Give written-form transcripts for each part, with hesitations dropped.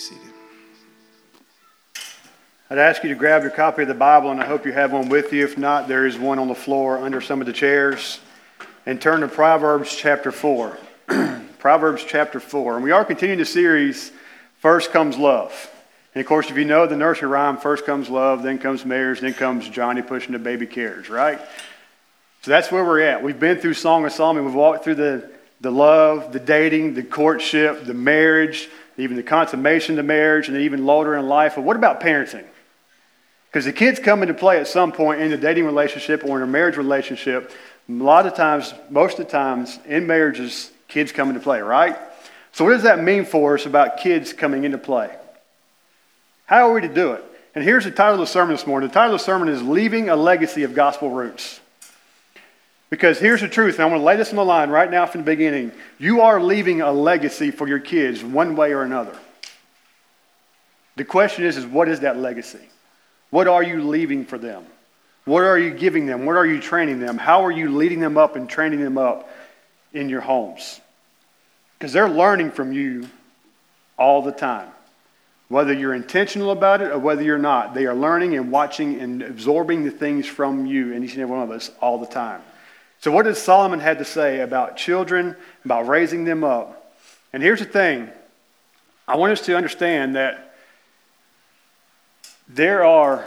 Seated. I'd ask you to grab your copy of the Bible, and I hope you have one with you. If not, there is one on the floor under some of the chairs. And turn to Proverbs chapter 4. Proverbs chapter 4. And we are continuing the series, First Comes Love. And of course, if you know the nursery rhyme, first comes love, then comes marriage, then comes Johnny pushing the baby carriage, right? So that's where we're at. We've been through Song of Solomon. We've walked through the love, the dating, the courtship, the marriage, even the consummation of the marriage, and even later in life. But what about parenting? Because the kids come into play at some point in the dating relationship or in a marriage relationship. A lot of times, most of the times, in marriages, kids come into play, right? So what does that mean for us about kids coming into play? How are we to do it? And here's the title of the sermon this morning. The title of the sermon is Leaving a Legacy of Gospel Roots. Because here's the truth, and I'm going to lay this on the line right now from the beginning. You are leaving a legacy for your kids one way or another. The question is what is that legacy? What are you leaving for them? What are you giving them? What are you training them? How are you leading them up and training them up in your homes? Because they're learning from you all the time. Whether you're intentional about it or whether you're not, they are learning and watching and absorbing the things from you and each and every one of us all the time. So what does Solomon have to say about children, about raising them up? And here's the thing. I want us to understand that there are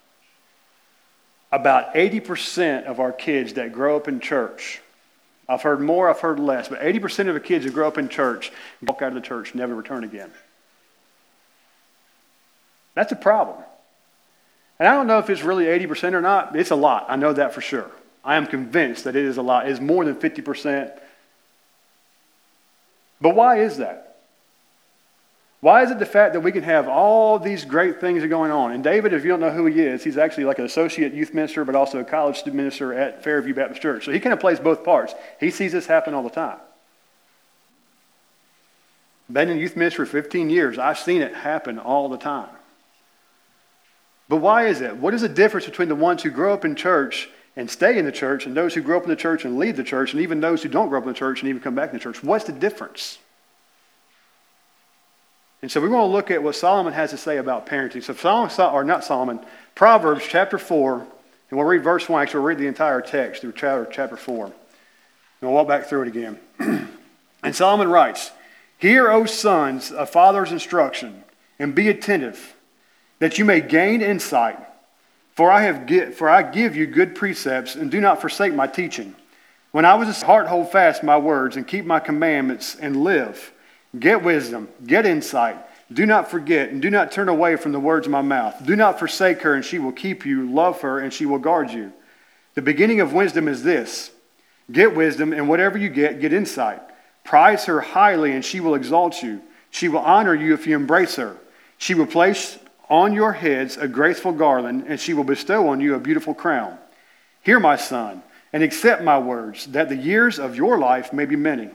about 80% of our kids that grow up in church. I've heard more, I've heard less, but 80% of the kids who grow up in church walk out of the church, never return again. That's a problem. And I don't know if it's really 80% or not. It's a lot. I know that for sure. I am convinced that it is a lot. It's more than 50%. But why is that? Why is it the fact that we can have all these great things going on? And David, if you don't know who he is, he's actually like an associate youth minister, but also a college student minister at Fairview Baptist Church. So he kind of plays both parts. He sees this happen all the time. Been in youth ministry for 15 years. I've seen it happen all the time. But why is it? What is the difference between the ones who grow up in church and stay in the church and those who grow up in the church and leave the church and even those who don't grow up in the church and even come back in the church? What's the difference? And so we want to look at what Solomon has to say about parenting. So Proverbs chapter 4, and we'll read verse 1. Actually, we'll read the entire text through chapter 4. And we'll walk back through it again. And Solomon writes, "Hear, O sons, a father's instruction, and be attentive, that you may gain insight. For I give you good precepts, and do not forsake my teaching. When I was a heart, hold fast my words, and keep my commandments, and live. Get wisdom, get insight. Do not forget, and do not turn away from the words of my mouth. Do not forsake her, and she will keep you. Love her, and she will guard you. The beginning of wisdom is this. Get wisdom, and whatever you get insight. Prize her highly, and she will exalt you. She will honor you if you embrace her. She will place on your heads a graceful garland, and she will bestow on you a beautiful crown. Hear, my son, and accept my words, that the years of your life may be many.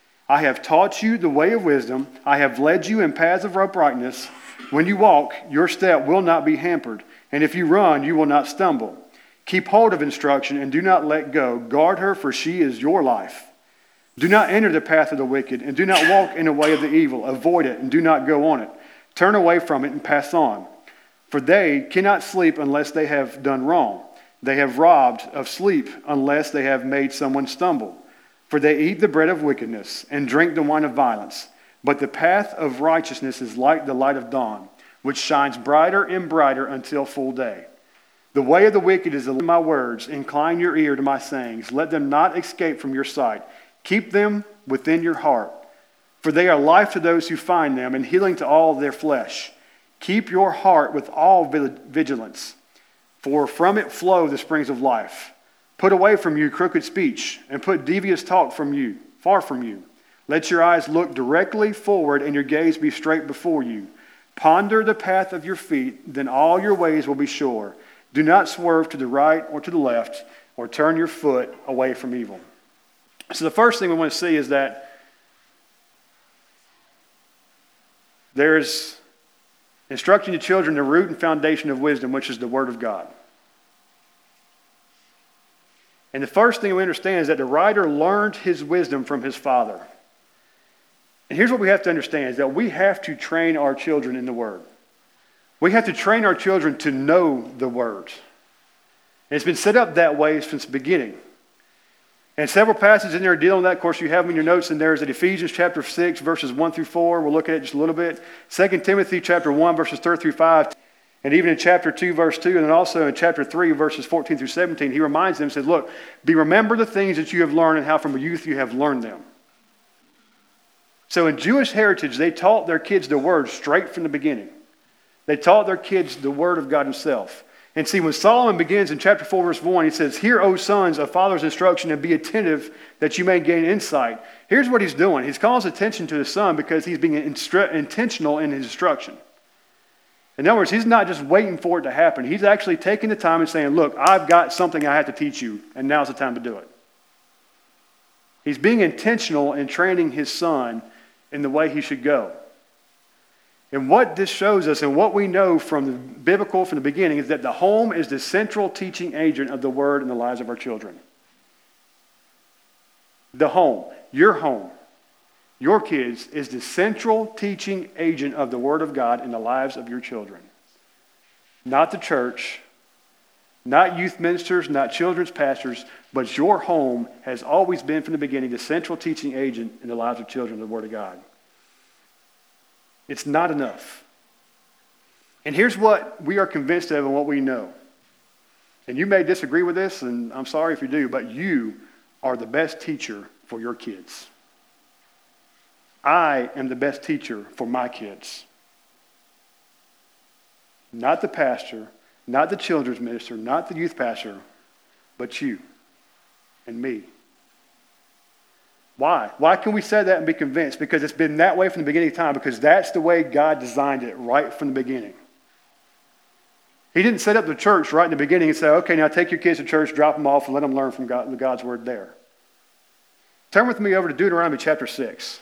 I have taught you the way of wisdom. I have led you in paths of uprightness. When you walk, your step will not be hampered, and if you run, you will not stumble. Keep hold of instruction and do not let go. Guard her, for she is your life. Do not enter the path of the wicked, and do not walk in the way of the evil. Avoid it, and do not go on it. Turn away from it and pass on. For they cannot sleep unless they have done wrong. They have robbed of sleep unless they have made someone stumble. For they eat the bread of wickedness and drink the wine of violence. But the path of righteousness is like the light of dawn, which shines brighter and brighter until full day. The way of the wicked is my words. Incline your ear to my sayings. Let them not escape from your sight. Keep them within your heart. For they are life to those who find them and healing to all their flesh. Keep your heart with all vigilance, for from it flow the springs of life. Put away from you crooked speech, and put devious talk far from you. Let your eyes look directly forward, and your gaze be straight before you. Ponder the path of your feet, then all your ways will be sure. Do not swerve to the right or to the left, or turn your foot away from evil." So the first thing we want to see is that there's instructing the children the root and foundation of wisdom, which is the Word of God. And the first thing we understand is that the writer learned his wisdom from his father. And here's what we have to understand, is that we have to train our children in the Word. We have to train our children to know the Word. And it's been set up that way since the beginning. And several passages in there dealing with that. Of course, you have them in your notes, and there's at Ephesians chapter 6, verses 1 through 4. We'll look at it just a little bit. 2 Timothy chapter 1, verses 3 through 5. And even in chapter 2, verse 2, and then also in chapter 3, verses 14 through 17, he reminds them, says, look, remember the things that you have learned and how from youth you have learned them. So in Jewish heritage, they taught their kids the Word straight from the beginning. They taught their kids the Word of God himself. And see, when Solomon begins in chapter 4, verse 1, he says, hear, O sons, a father's instruction, and be attentive that you may gain insight. Here's what he's doing. He's calling attention to his son because he's being intentional in his instruction. In other words, he's not just waiting for it to happen. He's actually taking the time and saying, look, I've got something I have to teach you, and now's the time to do it. He's being intentional in training his son in the way he should go. And what this shows us, and what we know from the biblical, from the beginning, is that the home is the central teaching agent of the Word in the lives of our children. The home, your kids, is the central teaching agent of the Word of God in the lives of your children. Not the church, not youth ministers, not children's pastors, but your home has always been from the beginning the central teaching agent in the lives of children of the Word of God. It's not enough. And here's what we are convinced of and what we know. And you may disagree with this, and I'm sorry if you do, but you are the best teacher for your kids. I am the best teacher for my kids. Not the pastor, not the children's minister, not the youth pastor, but you and me. Why? Why can we say that and be convinced? Because it's been that way from the beginning of time, because that's the way God designed it right from the beginning. He didn't set up the church right in the beginning and say, okay, now take your kids to church, drop them off, and let them learn from God's Word there. Turn with me over to Deuteronomy chapter 6.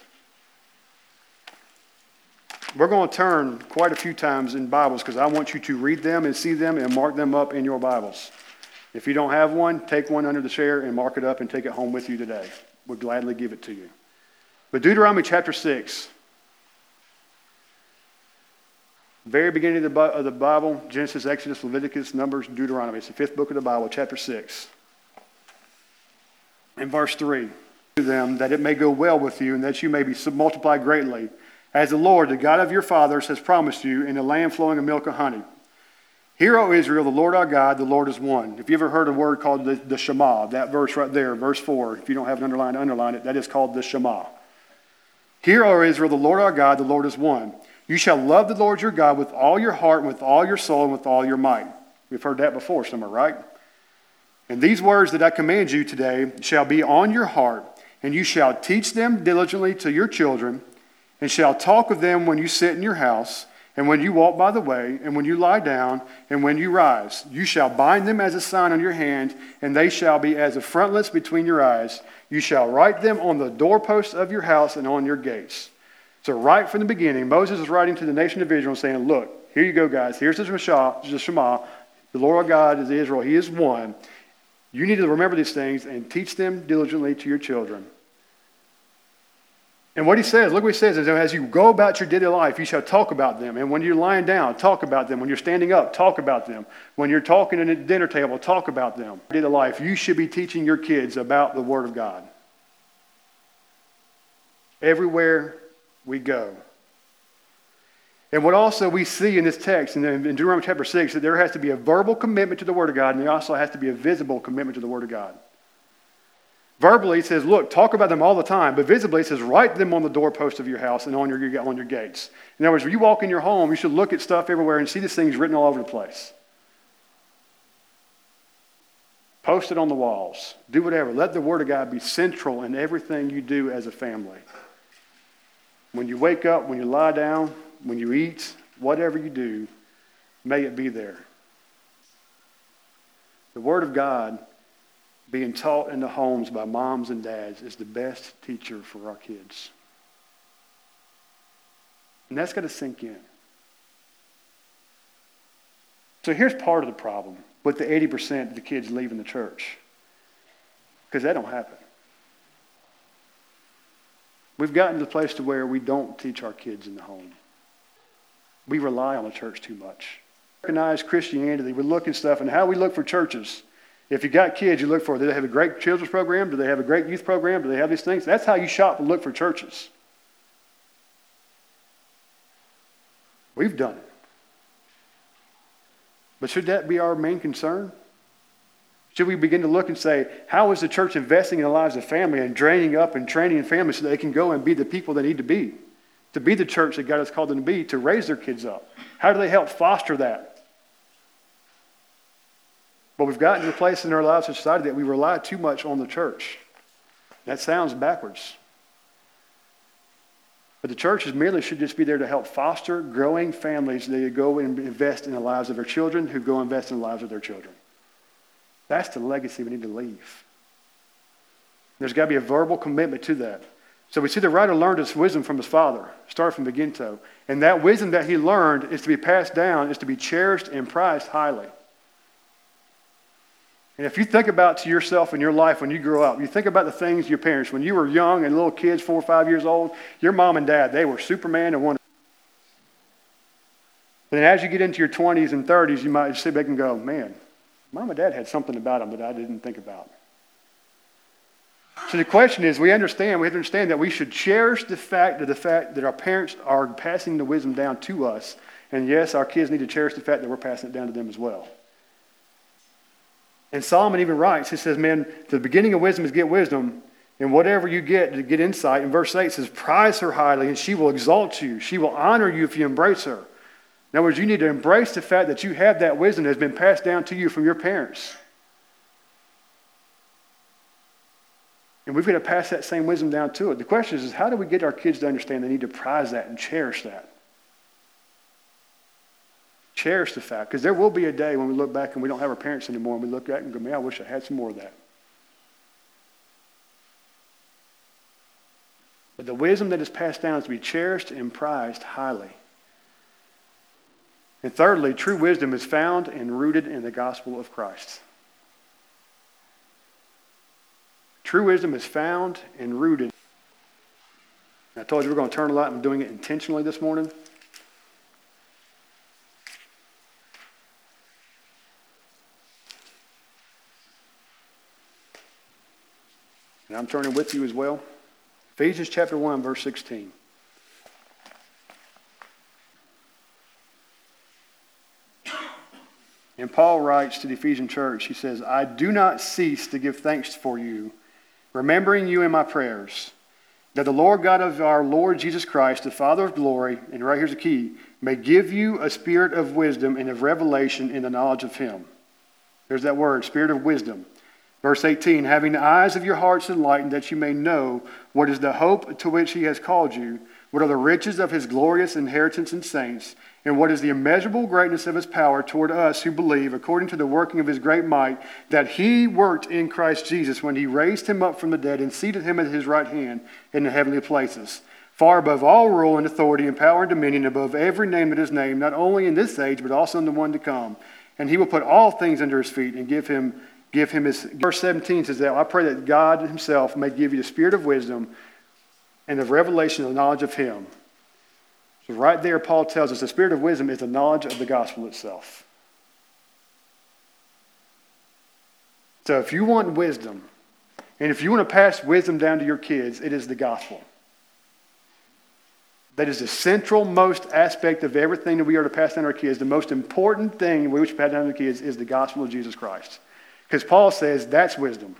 We're going to turn quite a few times in Bibles because I want you to read them and see them and mark them up in your Bibles. If you don't have one, take one under the chair and mark it up and take it home with you today. We'll gladly give it to you. But Deuteronomy chapter 6, very beginning of the Bible, Genesis, Exodus, Leviticus, Numbers, Deuteronomy. It's the fifth book of the Bible, chapter 6. In verse 3, to them that it may go well with you and that you may be multiplied greatly, as the Lord, the God of your fathers, has promised you in a land flowing of milk and honey. Hear, O Israel, the Lord our God, the Lord is one. If you ever heard a word called the Shema, that verse right there, verse 4, if you don't have it underlined, underline it, that is called the Shema. Hear, O Israel, the Lord our God, the Lord is one. You shall love the Lord your God with all your heart, and with all your soul, and with all your might. We've heard that before somewhere, right? And these words that I command you today shall be on your heart, and you shall teach them diligently to your children, and shall talk of them when you sit in your house, and when you walk by the way, and when you lie down, and when you rise. You shall bind them as a sign on your hand, and they shall be as a frontlets between your eyes. You shall write them on the doorposts of your house and on your gates. So right from the beginning, Moses is writing to the nation of Israel saying, look, here you go, guys. Here's the Shema. The Lord our God is Israel. He is one. You need to remember these things and teach them diligently to your children. And what he says, look what he says, is as you go about your daily life, you shall talk about them. And when you're lying down, talk about them. When you're standing up, talk about them. When you're talking at a dinner table, talk about them. Daily life, you should be teaching your kids about the Word of God. Everywhere we go. And what also we see in this text, in Deuteronomy chapter 6, that there has to be a verbal commitment to the Word of God, and there also has to be a visible commitment to the Word of God. Verbally, it says, look, talk about them all the time. But visibly, it says, write them on the doorpost of your house and on your gates. In other words, when you walk in your home, you should look at stuff everywhere and see these things written all over the place. Post it on the walls. Do whatever. Let the Word of God be central in everything you do as a family. When you wake up, when you lie down, when you eat, whatever you do, may it be there. The Word of God being taught in the homes by moms and dads is the best teacher for our kids. And that's got to sink in. So here's part of the problem with the 80% of the kids leaving the church. Because that don't happen. We've gotten to the place to where we don't teach our kids in the home. We rely on the church too much. Recognize Christianity. We look at stuff and how we look for churches. If you got kids, you look for, do they have a great children's program? Do they have a great youth program? Do they have these things? That's how you shop and look for churches. We've done it. But should that be our main concern? Should we begin to look and say, how is the church investing in the lives of family and draining up and training families so they can go and be the people they need to be the church that God has called them to be, to raise their kids up? How do they help foster that? But we've gotten to a place in our lives of society that we rely too much on the church. That sounds backwards. But the church merely should just be there to help foster growing families that go and invest in the lives of their children, who go invest in the lives of their children. That's the legacy we need to leave. There's got to be a verbal commitment to that. So we see the writer learned his wisdom from his father, started from the get-go. And that wisdom that he learned is to be passed down, is to be cherished and prized highly. And if you think about to yourself in your life when you grow up, you think about the things your parents, when you were young and little kids, 4 or 5 years old, your mom and dad, they were Superman and Wonder. But then as you get into your 20s and 30s, you might sit back and go, man, mom and dad had something about them that I didn't think about. So the question is, we have to understand that we should cherish the fact that our parents are passing the wisdom down to us. And yes, our kids need to cherish the fact that we're passing it down to them as well. And Solomon even writes, he says, man, the beginning of wisdom is get wisdom, and whatever you get to get insight. In verse 8 it says, prize her highly, and she will exalt you. She will honor you if you embrace her. In other words, you need to embrace the fact that you have that wisdom that has been passed down to you from your parents. And we've got to pass that same wisdom down to it. The question is how do we get our kids to understand they need to prize that and cherish that? Cherish the fact, because there will be a day when we look back and we don't have our parents anymore, and we look back and go, man, I wish I had some more of that. But the wisdom that is passed down is to be cherished and prized highly. And thirdly, true wisdom is found and rooted in the gospel of Christ. True wisdom is found and rooted. I told you we're going to turn a lot. I'm doing it intentionally this morning. And I'm turning with you as well. Ephesians chapter 1, verse 16. And Paul writes to the Ephesian church, he says, I do not cease to give thanks for you, remembering you in my prayers, that the Lord God of our Lord Jesus Christ, the Father of glory, and right here's the key, may give you a spirit of wisdom and of revelation in the knowledge of him. There's that word, spirit of wisdom. Verse 18, having the eyes of your hearts enlightened, that you may know what is the hope to which he has called you, what are the riches of his glorious inheritance in saints, and what is the immeasurable greatness of his power toward us who believe, according to the working of his great might, that he worked in Christ Jesus when he raised him up from the dead and seated him at his right hand in the heavenly places, far above all rule and authority and power and dominion, above every name that is named, not only in this age, but also in the one to come. And he will put all things under his feet and give him his... Verse 17 says that, I pray that God himself may give you the spirit of wisdom and of revelation of the knowledge of him. So right there, Paul tells us the spirit of wisdom is the knowledge of the gospel itself. So if you want wisdom, and if you want to pass wisdom down to your kids, it is the gospel. That is the central most aspect of everything that we are to pass down to our kids. The most important thing we should pass down to our kids is the gospel of Jesus Christ. Because Paul says that's wisdom.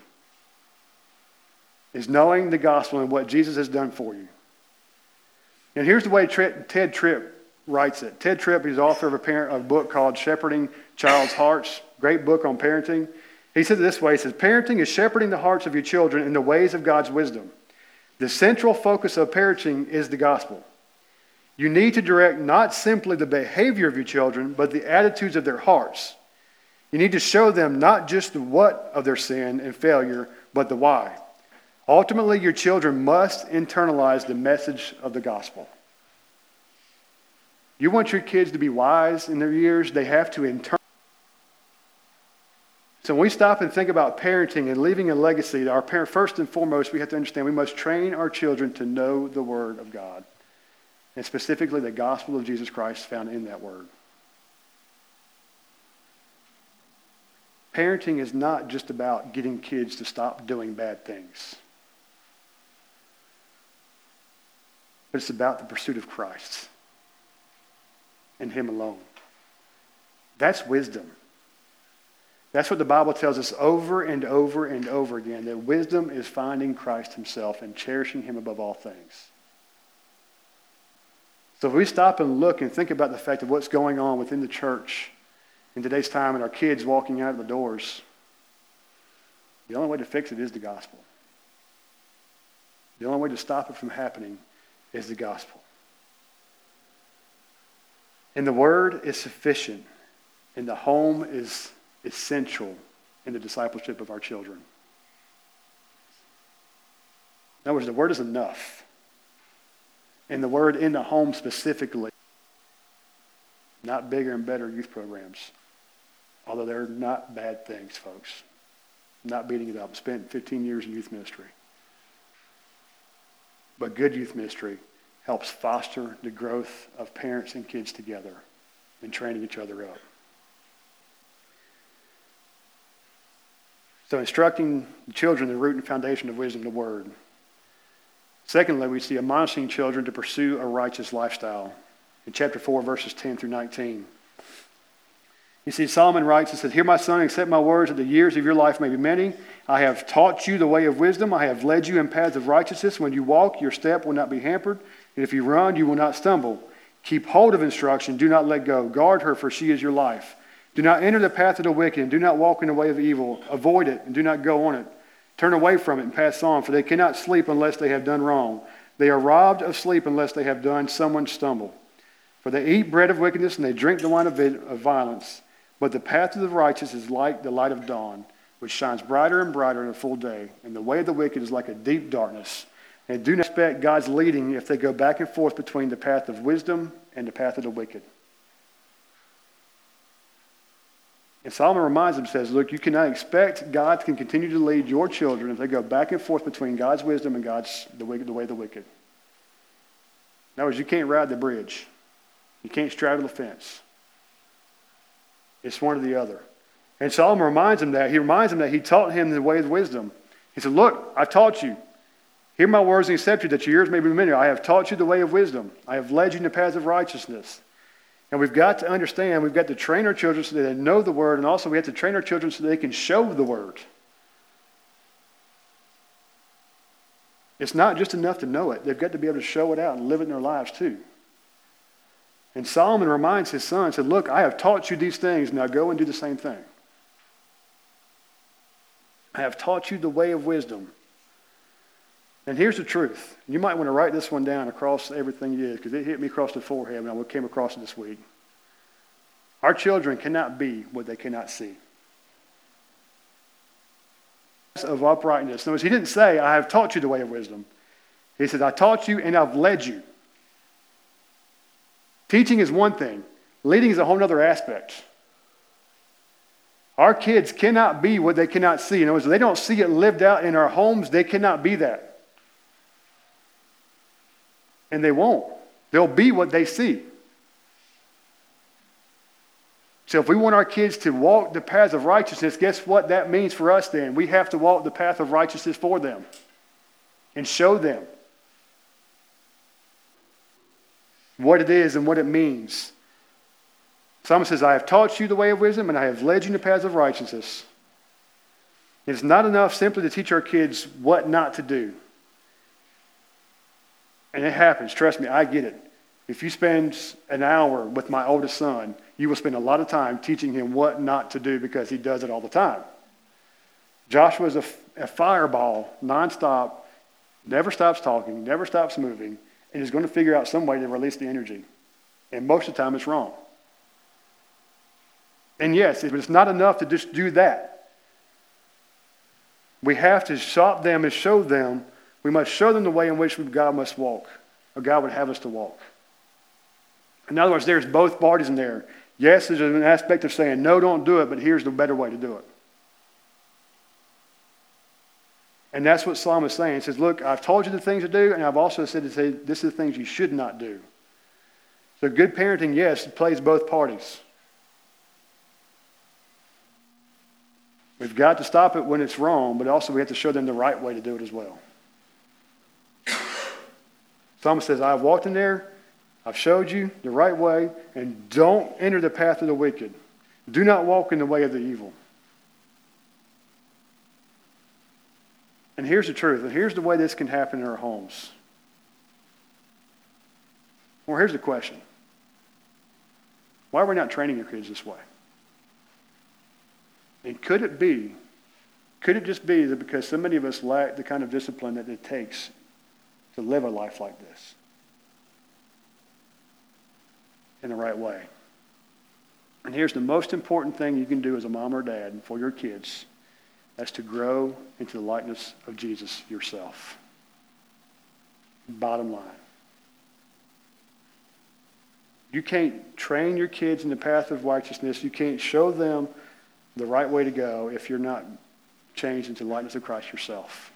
Is knowing the gospel and what Jesus has done for you. And here's the way Ted Tripp writes it. Ted Tripp is author of a book called Shepherding Child's Hearts. Great book on parenting. He says it this way. He says, parenting is shepherding the hearts of your children in the ways of God's wisdom. The central focus of parenting is the gospel. You need to direct not simply the behavior of your children, but the attitudes of their hearts. You need to show them not just the what of their sin and failure, but the why. Ultimately, your children must internalize the message of the gospel. You want your kids to be wise in their years, they have to internalize. So when we stop and think about parenting and leaving a legacy, our parent, first and foremost, we have to understand we must train our children to know the Word of God, and specifically the gospel of Jesus Christ found in that Word. Parenting is not just about getting kids to stop doing bad things, but it's about the pursuit of Christ and Him alone. That's wisdom. That's what the Bible tells us over and over and over again, that wisdom is finding Christ Himself and cherishing Him above all things. So if we stop and look and think about the fact of what's going on within the church in today's time and our kids walking out of the doors, the only way to fix it is the gospel. The only way to stop it from happening is the gospel. And the Word is sufficient, and the home is essential in the discipleship of our children. In other words, the Word is enough. And the Word in the home specifically, not bigger and better youth programs. Although they're not bad things, folks. I'm not beating it up. I spent 15 years in youth ministry. But good youth ministry helps foster the growth of parents and kids together and training each other up. So instructing children the root and foundation of wisdom, the Word. Secondly, we see admonishing children to pursue a righteous lifestyle. In chapter 4, verses 10 through 19. You see, Solomon writes and says, "Hear my son, accept my words, that the years of your life may be many. I have taught you the way of wisdom. I have led you in paths of righteousness. When you walk, your step will not be hampered. And if you run, you will not stumble. Keep hold of instruction. Do not let go. Guard her, for she is your life. Do not enter the path of the wicked, and do not walk in the way of evil. Avoid it, and do not go on it. Turn away from it and pass on, for they cannot sleep unless they have done wrong. They are robbed of sleep unless they have done someone stumble. For they eat bread of wickedness, and they drink the wine of violence. But the path of the righteous is like the light of dawn, which shines brighter and brighter in a full day. And the way of the wicked is like a deep darkness. And do not expect God's leading if they go back and forth between the path of wisdom and the path of the wicked." And Solomon reminds them, says, look, you cannot expect God to continue to lead your children if they go back and forth between God's wisdom and the way of the wicked. In other words, you can't ride the bridge. You can't straddle the fence. It's one or the other. And Solomon reminds him that. He reminds him that he taught him the way of wisdom. He said, look, I taught you. Hear my words and accept you, that your years may be many. I have taught you the way of wisdom. I have led you in the paths of righteousness. And we've got to understand, we've got to train our children so that they know the Word, and also we have to train our children so they can show the Word. It's not just enough to know it. They've got to be able to show it out and live it in their lives too. And Solomon reminds his son, said, look, I have taught you these things, now go and do the same thing. I have taught you the way of wisdom. And here's the truth. You might want to write this one down across everything you did, because it hit me across the forehead when I came across it this week. Our children cannot be what they cannot see. Of uprightness. In other words, he didn't say, I have taught you the way of wisdom. He said, I taught you and I've led you. Teaching is one thing. Leading is a whole other aspect. Our kids cannot be what they cannot see. In other words, if they don't see it lived out in our homes, they cannot be that. And they won't. They'll be what they see. So if we want our kids to walk the paths of righteousness, guess what that means for us then? We have to walk the path of righteousness for them and show them what it is and what it means. Solomon says, I have taught you the way of wisdom and I have led you in the paths of righteousness. It's not enough simply to teach our kids what not to do. And it happens. Trust me, I get it. If you spend an hour with my oldest son, you will spend a lot of time teaching him what not to do because he does it all the time. Joshua is a fireball, nonstop, never stops talking, never stops moving, and is going to figure out some way to release the energy. And most of the time it's wrong. And yes, it's not enough to just do that. We have to stop them and show them. We must show them the way in which God must walk, or God would have us to walk. In other words, there's both parties in there. Yes, there's an aspect of saying, no, don't do it, but here's the better way to do it. And that's what Solomon is saying. He says, look, I've told you the things to do, and I've also said this is the things you should not do. So good parenting, yes, it plays both parties. We've got to stop it when it's wrong, but also we have to show them the right way to do it as well. Solomon says, I've walked in there, I've showed you the right way, and don't enter the path of the wicked. Do not walk in the way of the evil. And here's the truth, and here's the way this can happen in our homes. Well, here's the question. Why are we not training your kids this way? And could it just be that because so many of us lack the kind of discipline that it takes to live a life like this in the right way? And here's the most important thing you can do as a mom or dad for your kids. That's to grow into the likeness of Jesus yourself. Bottom line. You can't train your kids in the path of righteousness. You can't show them the right way to go if you're not changed into the likeness of Christ yourself.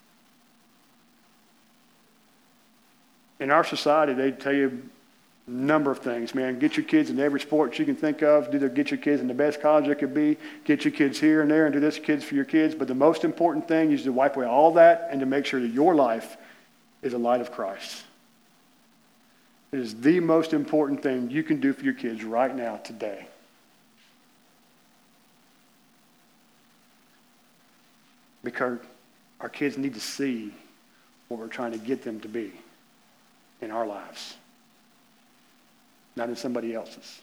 In our society, they tell you a number of things. Man, get your kids in every sport you can think of. Get your kids in the best college they could be. Get your kids here and there and do this kids for your kids. But the most important thing is to wipe away all that and to make sure that your life is a light of Christ. It is the most important thing you can do for your kids right now, today. Because our kids need to see what we're trying to get them to be in our lives, not in somebody else's.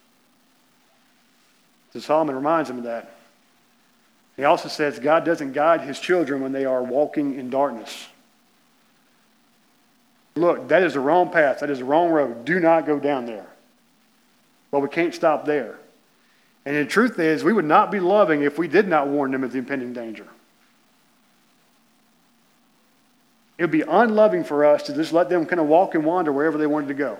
So Solomon reminds them of that. He also says God doesn't guide his children when they are walking in darkness. Look, that is the wrong path. That is the wrong road. Do not go down there. But we can't stop there. And the truth is, we would not be loving if we did not warn them of the impending danger. It would be unloving for us to just let them kind of walk and wander wherever they wanted to go.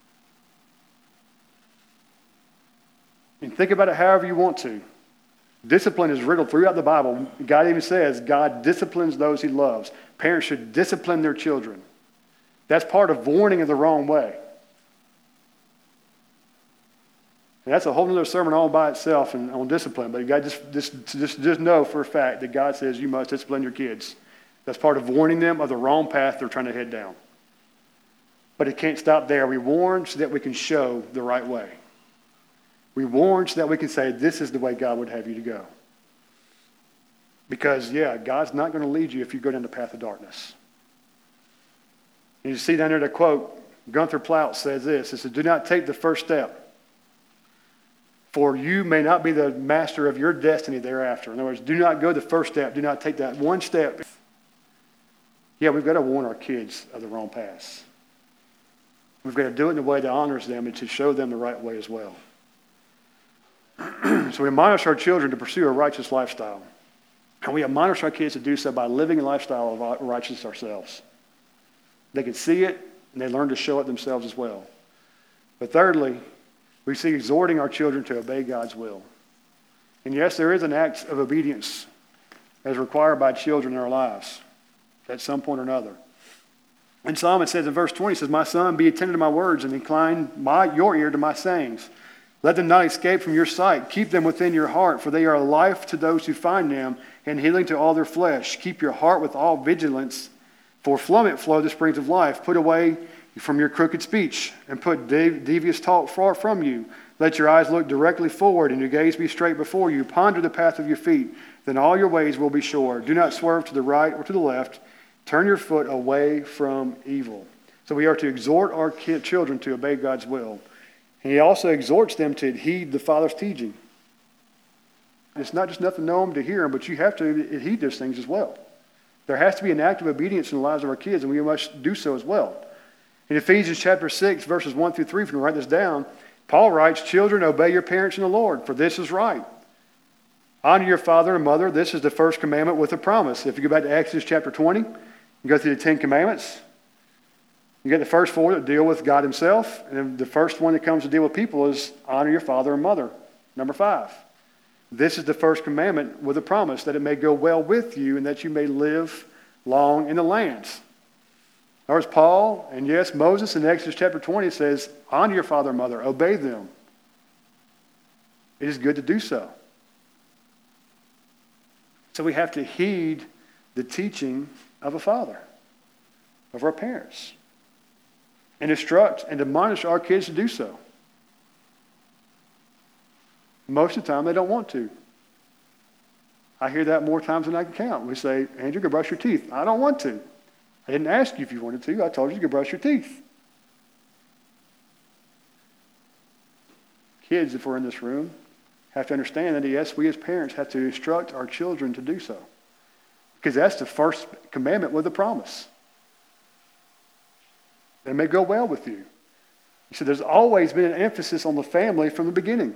And think about it however you want to. Discipline is riddled throughout the Bible. God even says God disciplines those he loves. Parents should discipline their children. That's part of warning of the wrong way. And that's a whole other sermon all by itself on discipline. But you got just know for a fact that God says you must discipline your kids. That's part of warning them of the wrong path they're trying to head down. But it can't stop there. We warn so that we can show the right way. We warn so that we can say, this is the way God would have you to go. Because, God's not going to lead you if you go down the path of darkness. And you see down there the quote, Gunther Plaut says this. It says, do not take the first step, for you may not be the master of your destiny thereafter. In other words, do not go the first step. Do not take that one step. We've got to warn our kids of the wrong paths. We've got to do it in a way that honors them and to show them the right way as well. So we admonish our children to pursue a righteous lifestyle. And we admonish our kids to do so by living a lifestyle of righteousness ourselves. They can see it, and they learn to show it themselves as well. But thirdly, we see exhorting our children to obey God's will. And yes, there is an act of obedience as required by children in our lives at some point or another. And Solomon says in verse 20, he says, my son, be attentive to my words and incline your ear to my sayings. Let them not escape from your sight. Keep them within your heart, for they are life to those who find them and healing to all their flesh. Keep your heart with all vigilance, for from it flow the springs of life. Put away from your crooked speech and put devious talk far from you. Let your eyes look directly forward and your gaze be straight before you. Ponder the path of your feet, then all your ways will be sure. Do not swerve to the right or to the left. Turn your foot away from evil. So we are to exhort our children to obey God's will. And he also exhorts them to heed the Father's teaching. It's not just enough to know them, to hear them, but you have to heed those things as well. There has to be an act of obedience in the lives of our kids, and we must do so as well. In Ephesians chapter 6, verses 1 through 3, if you can write this down, Paul writes, children, obey your parents in the Lord, for this is right. Honor your father and mother. This is the first commandment with a promise. If you go back to Exodus chapter 20, you go through the 10 commandments. You get the first 4 that deal with God himself. And then the first one that comes to deal with people is honor your father and mother. Number 5. This is the first commandment with a promise that it may go well with you and that you may live long in the lands. There's Paul, and yes, Moses in Exodus chapter 20 says, honor your father and mother, obey them. It is good to do so. So we have to heed the teaching of a father, of our parents, and instruct and admonish our kids to do so. Most of the time, they don't want to. I hear that more times than I can count. We say, Andrew, go brush your teeth. I don't want to. I didn't ask you if you wanted to. I told you to go brush your teeth. Kids, if we're in this room, have to understand that, yes, we as parents have to instruct our children to do so. Because that's the first commandment with a promise. It may go well with you. So there's always been an emphasis on the family from the beginning.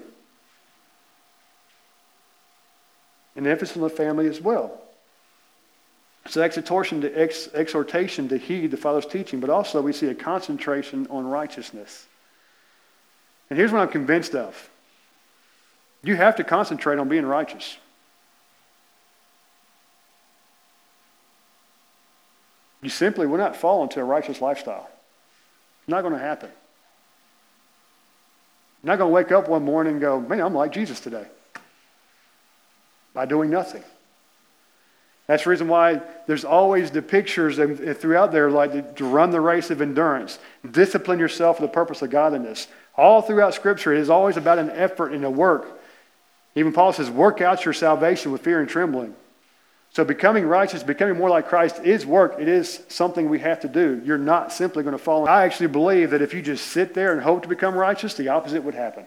An emphasis on the family as well. So exhortation to heed the Father's teaching, but also we see a concentration on righteousness. And here's what I'm convinced of. You have to concentrate on being righteous. You simply will not fall into a righteous lifestyle. It's not going to happen. You're not going to wake up one morning and go, man, I'm like Jesus today. By doing nothing. That's the reason why there's always the pictures throughout there like to run the race of endurance. Discipline yourself for the purpose of godliness. All throughout Scripture, it is always about an effort and a work. Even Paul says, work out your salvation with fear and trembling. So becoming righteous, becoming more like Christ is work. It is something we have to do. You're not simply going to fall. I actually believe that if you just sit there and hope to become righteous, the opposite would happen.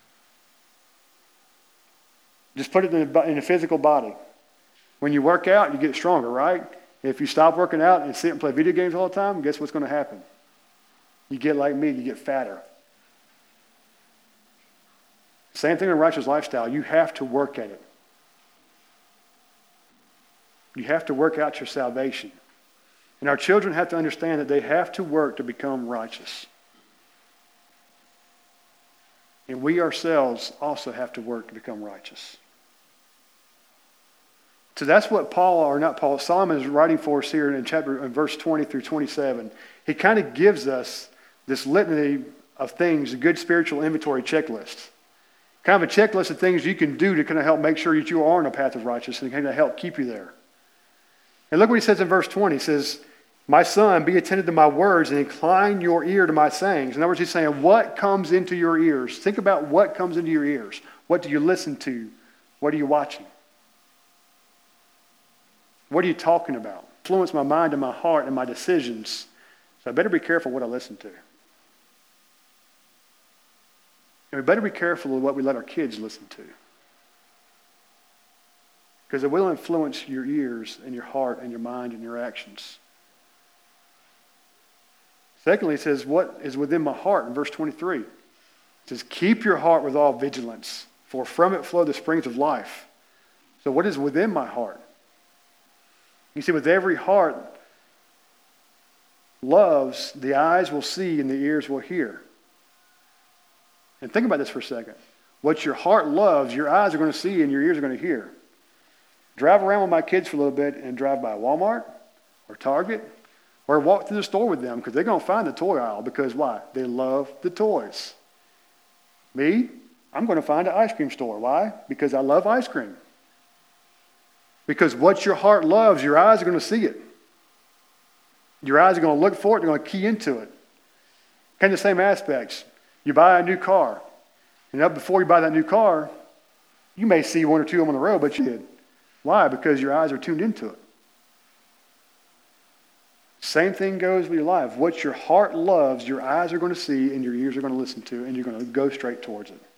Just put it in a physical body. When you work out, you get stronger, right? If you stop working out and sit and play video games all the time, guess what's going to happen? You get like me, you get fatter. Same thing in a righteous lifestyle. You have to work at it. You have to work out your salvation. And our children have to understand that they have to work to become righteous. And we ourselves also have to work to become righteous. So that's what Solomon is writing for us here in verse 20 through 27. He kind of gives us this litany of things, a good spiritual inventory checklist. Kind of a checklist of things you can do to kind of help make sure that you are on a path of righteousness and kind of help keep you there. And look what he says in verse 20. He says, my son, be attentive to my words and incline your ear to my sayings. In other words, he's saying, what comes into your ears? Think about what comes into your ears. What do you listen to? What are you watching? What are you talking about? Influence my mind and my heart and my decisions. So I better be careful what I listen to. And we better be careful of what we let our kids listen to. Because it will influence your ears and your heart and your mind and your actions. Secondly, it says, what is within my heart in verse 23? It says, keep your heart with all vigilance, for from it flow the springs of life. So what is within my heart? You see, with every heart loves, the eyes will see and the ears will hear. And think about this for a second. What your heart loves, your eyes are going to see and your ears are going to hear. Drive around with my kids for a little bit and drive by Walmart or Target or walk through the store with them because they're going to find the toy aisle because why? They love the toys. Me, I'm going to find an ice cream store. Why? Because I love ice cream. Because what your heart loves, your eyes are going to see it. Your eyes are going to look for it. They're going to key into it. Kind of the same aspects. You buy a new car. And up before you buy that new car, you may see one or two of them on the road, but you did. Why? Because your eyes are tuned into it. Same thing goes with your life. What your heart loves, your eyes are going to see and your ears are going to listen to, and you're going to go straight towards it.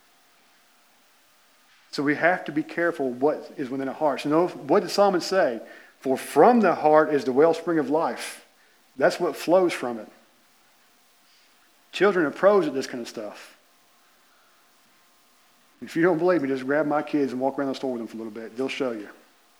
So we have to be careful what is within our hearts. You know, what did Solomon say? For from the heart is the wellspring of life. That's what flows from it. Children are pros at this kind of stuff. If you don't believe me, just grab my kids and walk around the store with them for a little bit. They'll show you.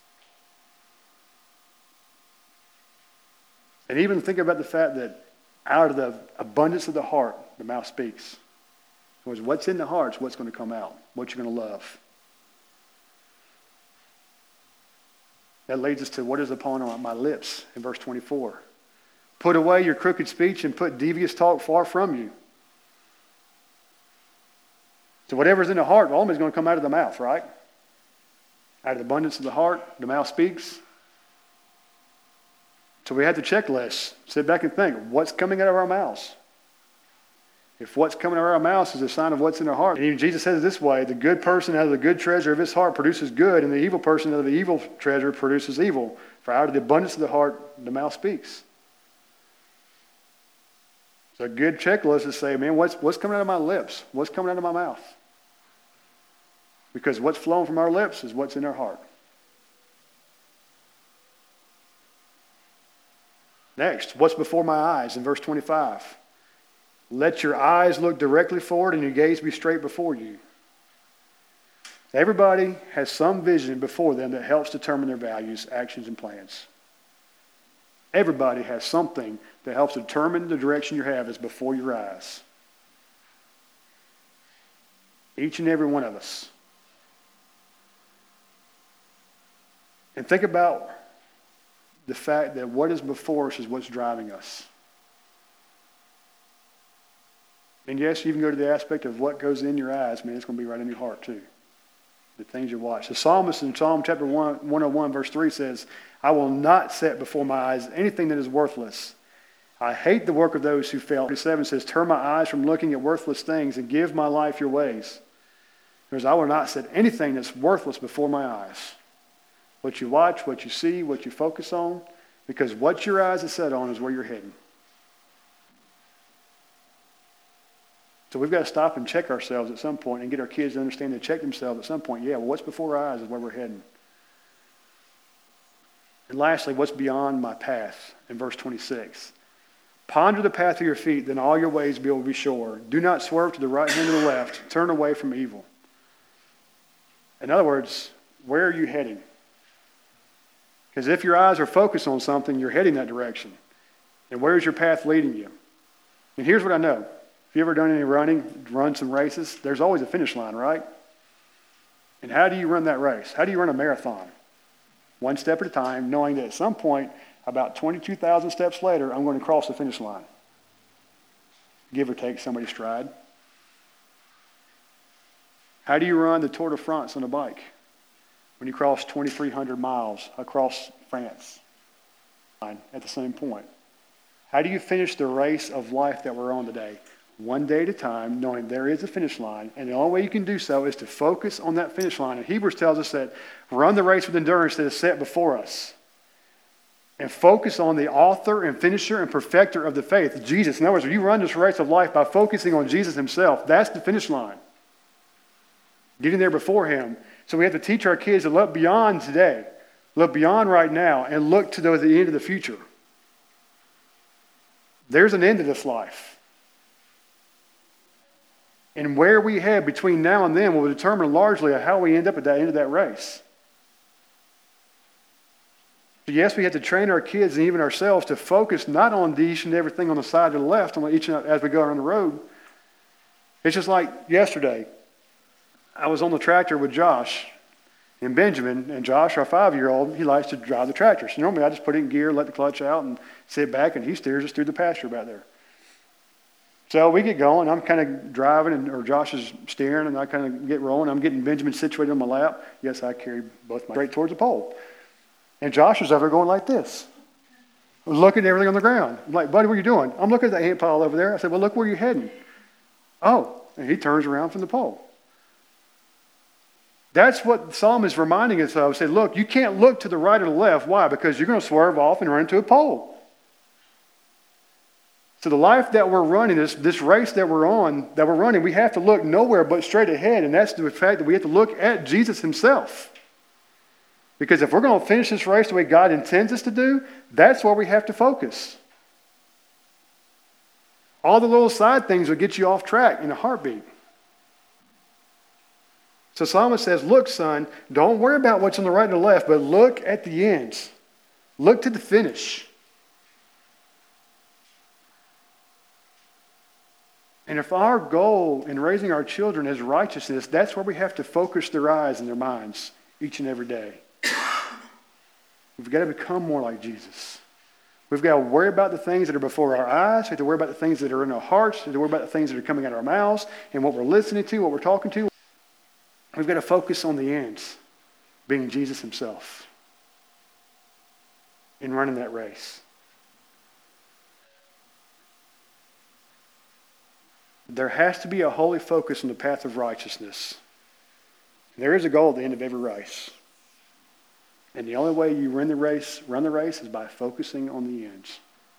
And even think about the fact that out of the abundance of the heart, the mouth speaks. What's in the heart is what's going to come out, what you're going to love. That leads us to what is upon my lips in verse 24. Put away your crooked speech and put devious talk far from you. So whatever's in the heart, ultimately is going to come out of the mouth, right? Out of the abundance of the heart, the mouth speaks. So we have the checklist. Sit back and think, what's coming out of our mouths? If what's coming out of our mouths is a sign of what's in our heart. And even Jesus says it this way, the good person out of the good treasure of his heart produces good, and the evil person out of the evil treasure produces evil. For out of the abundance of the heart, the mouth speaks. So a good checklist is to say, man, what's coming out of my lips? What's coming out of my mouth? Because what's flowing from our lips is what's in our heart. Next, what's before my eyes in verse 25? Let your eyes look directly forward and your gaze be straight before you. Everybody has some vision before them that helps determine their values, actions, and plans. Everybody has something that helps determine the direction you have is before your eyes. Each and every one of us. And think about the fact that what is before us is what's driving us. And yes, you can go to the aspect of what goes in your eyes, man, it's going to be right in your heart too. The things you watch. The psalmist in Psalm chapter 101, verse 3 says, I will not set before my eyes anything that is worthless. I hate the work of those who fail. 7 says, turn my eyes from looking at worthless things and give my life your ways. Because I will not set anything that's worthless before my eyes. What you watch, what you see, what you focus on, because what your eyes are set on is where you're heading. So we've got to stop and check ourselves at some point and get our kids to understand and check themselves at some point. Yeah, well, what's before our eyes is where we're heading. And lastly, what's beyond my path in verse 26? Ponder the path of your feet, then all your ways will be sure. Do not swerve to the right hand or the left. Turn away from evil. In other words, where are you heading? Because if your eyes are focused on something, you're heading that direction. And where's your path leading you? And here's what I know. If you've ever done any running, run some races, there's always a finish line, right? And how do you run that race? How do you run a marathon? One step at a time, knowing that at some point, about 22,000 steps later, I'm going to cross the finish line. Give or take somebody's stride. How do you run the Tour de France on a bike? When you cross 2,300 miles across France at the same point. How do you finish the race of life that we're on today? One day at a time, knowing there is a finish line, and the only way you can do so is to focus on that finish line. And Hebrews tells us that run the race with endurance that is set before us. And focus on the author and finisher and perfecter of the faith, Jesus. In other words, if you run this race of life by focusing on Jesus himself, that's the finish line. Getting there before him. So we have to teach our kids to look beyond today, look beyond right now, and look to the end of the future. There's an end to this life. And where we head between now and then will determine largely how we end up at the end of that race. So yes, we have to train our kids and even ourselves to focus not on each and everything on the side to the left as we go around the road. It's just like yesterday. I was on the tractor with Josh and Benjamin, and Josh, our 5-year-old, he likes to drive the tractor. So normally I just put it in gear, let the clutch out, and sit back, and he steers us through the pasture back there. So we get going. I'm kind of driving, or Josh is steering, and I kind of get rolling. I'm getting Benjamin situated on my lap. Yes, I carry both my straight towards the pole. And Josh is over there going like this, looking at everything on the ground. I'm like, buddy, what are you doing? I'm looking at the ant pile over there. I said, well, look where you're heading. Oh, and he turns around from the pole. That's what the psalm is reminding us of. Say, look, you can't look to the right or the left. Why? Because you're going to swerve off and run into a pole. So the life that we're running, this race that we're running, we have to look nowhere but straight ahead. And that's the fact that we have to look at Jesus himself. Because if we're going to finish this race the way God intends us to do, that's where we have to focus. All the little side things will get you off track in a heartbeat. So Psalmist says, look, son, don't worry about what's on the right and the left, but look at the ends. Look to the finish. And if our goal in raising our children is righteousness, that's where we have to focus their eyes and their minds each and every day. We've got to become more like Jesus. We've got to worry about the things that are before our eyes. We have to worry about the things that are in our hearts. We have to worry about the things that are coming out of our mouths and what we're listening to, what we're talking to. We've got to focus on the ends, being Jesus himself, in running that race. There has to be a holy focus on the path of righteousness. There is a goal at the end of every race. And the only way you run the race is by focusing on the ends.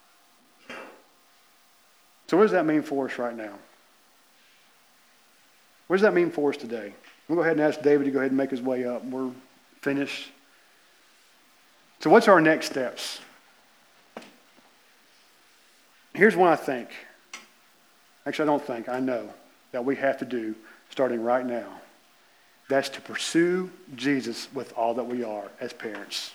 So what does that mean for us right now? What does that mean for us today? We'll go ahead and ask David to go ahead and make his way up. We're finished. So what's our next steps? Here's what I think. Actually, I don't think. I know that we have to do starting right now. That's to pursue Jesus with all that we are as parents.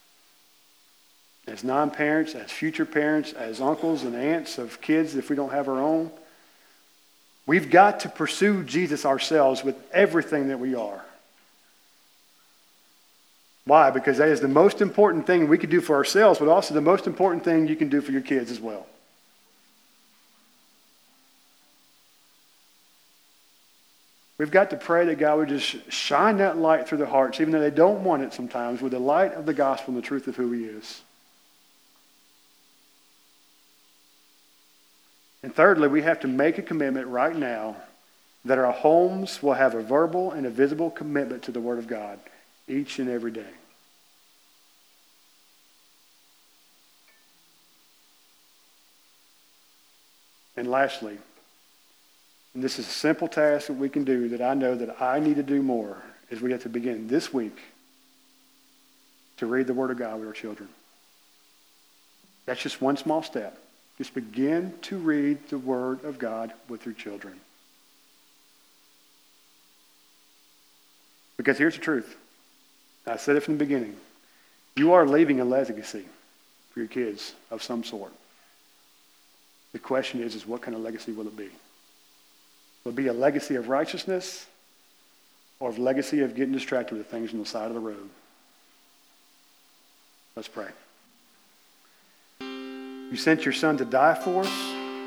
As non-parents, as future parents, as uncles and aunts of kids if we don't have our own. We've got to pursue Jesus ourselves with everything that we are. Why? Because that is the most important thing we could do for ourselves, but also the most important thing you can do for your kids as well. We've got to pray that God would just shine that light through their hearts, even though they don't want it sometimes, with the light of the gospel and the truth of who he is. And thirdly, we have to make a commitment right now that our homes will have a verbal and a visible commitment to the Word of God each and every day. And lastly, and this is a simple task that we can do that I know that I need to do more, is we have to begin this week to read the Word of God with our children. That's just one small step. Just begin to read the Word of God with your children. Because here's the truth. I said it from the beginning. You are leaving a legacy for your kids of some sort. The question is what kind of legacy will it be? Will it be a legacy of righteousness or a legacy of getting distracted with things on the side of the road? Let's pray. You sent your Son to die for us.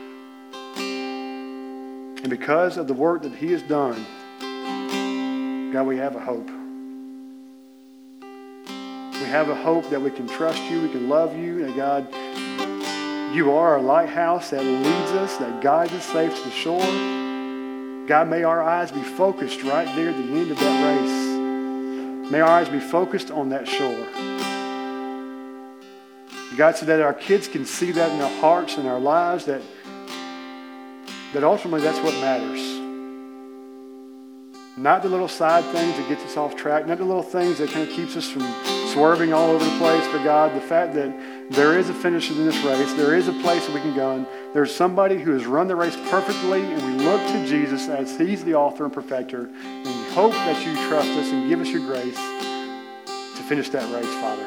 And because of the work that he has done, God, we have a hope. We have a hope that we can trust you, we can love you, and God, you are our lighthouse that leads us, that guides us safe to the shore. God, may our eyes be focused right there at the end of that race. May our eyes be focused on that shore. God, so that our kids can see that in their hearts and our lives, that ultimately that's what matters. Not the little side things that gets us off track, not the little things that kind of keeps us from swerving all over the place, but God, the fact that there is a finish in this race, there is a place that we can go, and there's somebody who has run the race perfectly, and we look to Jesus as he's the author and perfecter, and we hope that you trust us and give us your grace to finish that race, Father.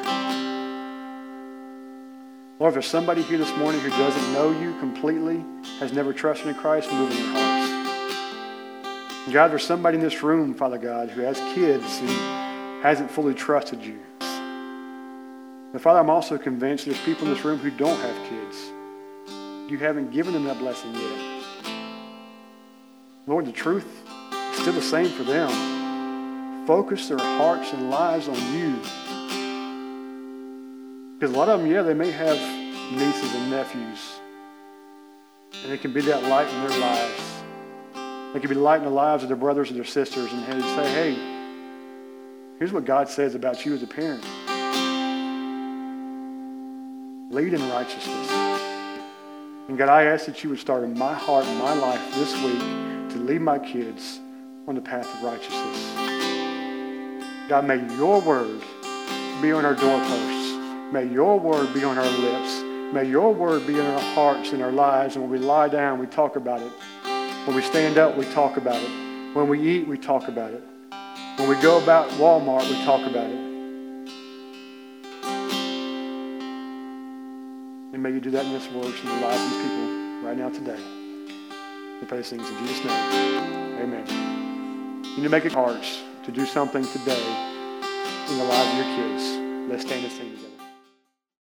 Lord, if there's somebody here this morning who doesn't know you completely, has never trusted in Christ, move in their hearts. God, there's somebody in this room, Father God, who has kids and hasn't fully trusted you. But Father, I'm also convinced there's people in this room who don't have kids. You haven't given them that blessing yet. Lord, the truth is still the same for them. Focus their hearts and lives on you. Because a lot of them, they may have nieces and nephews. And it can be that light in their lives. It can be light in the lives of their brothers and their sisters. And they say, hey, here's what God says about you as a parent. Lead in righteousness. And God, I ask that you would start in my heart and my life this week to lead my kids on the path of righteousness. God, may your word be on our doorposts. May your word be on our lips. May your word be in our hearts and our lives. And when we lie down, we talk about it. When we stand up, we talk about it. When we eat, we talk about it. When we go about Walmart, we talk about it. And may you do that in this world in the lives of these people right now today. We pray these things in Jesus' name. Amen. You need to make it hearts to do something today in the lives of your kids. Let's stand and sing together.